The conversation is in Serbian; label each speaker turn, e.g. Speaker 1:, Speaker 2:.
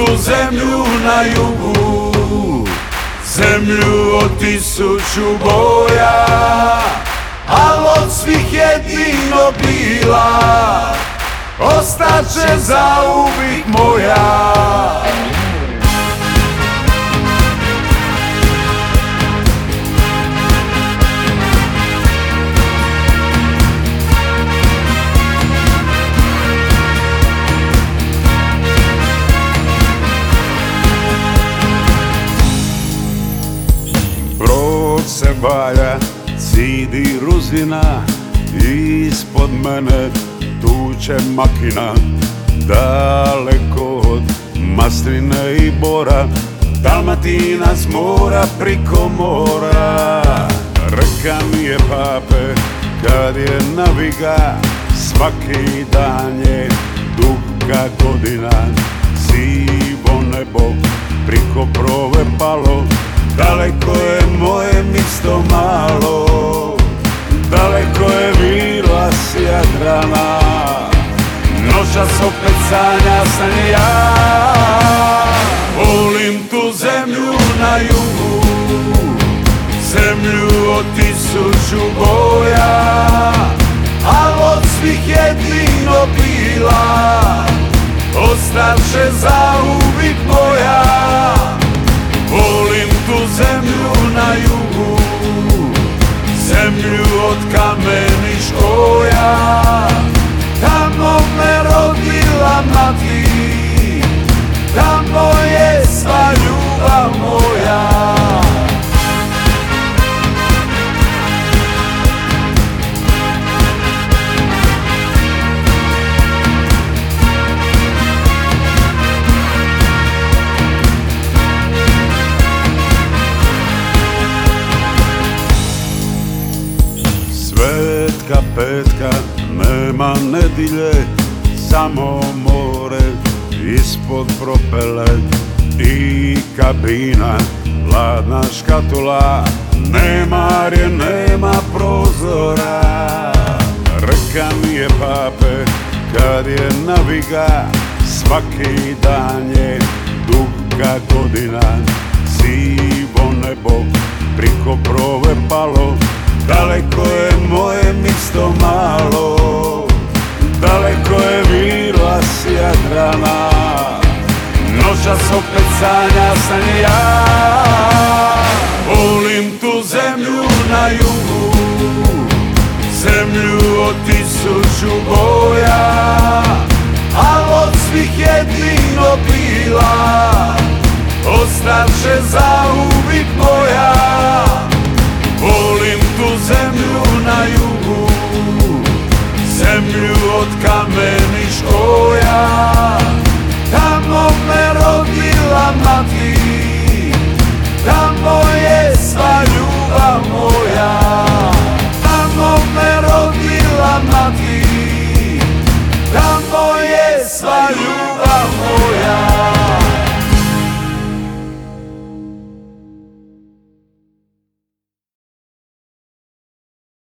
Speaker 1: tu zemlju na jugu, zemlju od 1000 boja, al od svih jedino bila, ostaće zauvijek moja. Brod se valja, cidi ruzina, ispod mene tuče makina. Daleko od mastrine i bora, Dalmatina s mora priko mora. Reka mi je pape, kad je naviga, svaki dan je duga godina. Sivo nebo priko prove palo, daleko je moje misto malo, daleko je vila s Jadrana, noćas opet sanja sam ja. Volim tu zemlju na jugu, zemlju od 1000 boja, al od svih jedino bila, ostaće zauvijek moja. Volim tu zemlju na jugu, zemlju od kameni škoja, tamo me rodila mati, tamo je sva ljubav moja. Svetka petka, nema nedilje, samo more ispod propele i kabina, ladna škatula, nema je, nema prozora. Reka mi je pape, kad je naviga, svaki dan je duga godina. Sivo nebo priko prove palo, daleko je moje misto malo, daleko je vila s Jadrana, noćas opet sanja sam ja. Volim tu zemlju na jugu, zemlju od 1000 boja, al od svih jedino bila, ostaće zauvijek moja. Volim tu zemlju na jugu, zemlju od kameni škoja, tamo me rodila mati, tamo je sva ljubav moja. Tamo me rodila mati, tamo je sva ljubav moja.